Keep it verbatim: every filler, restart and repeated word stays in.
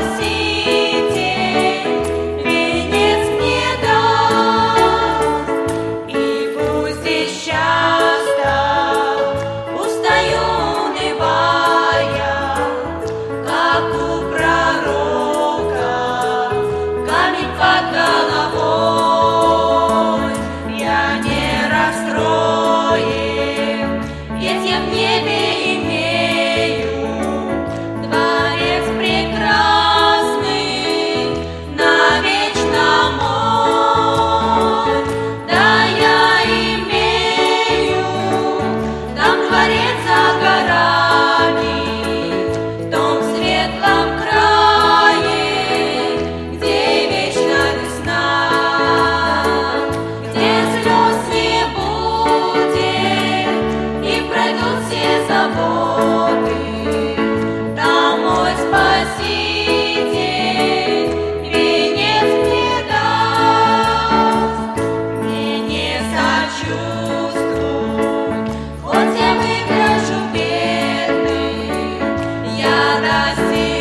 венец мне даст, и пусть здесь часто устаю, унывая, как у пророка, камень под головой. Я не расстроен, ведь я в небе имею дворец прекрасный, навечно мой. Да, я имею там дворец за горами, в том светлом крае, где вечна весна, где слез не будет и пройдут все заботы. Там мой Спаситель венец мне даст. Мне не сочувствуй, хоть я выгляжу бедным, я достиг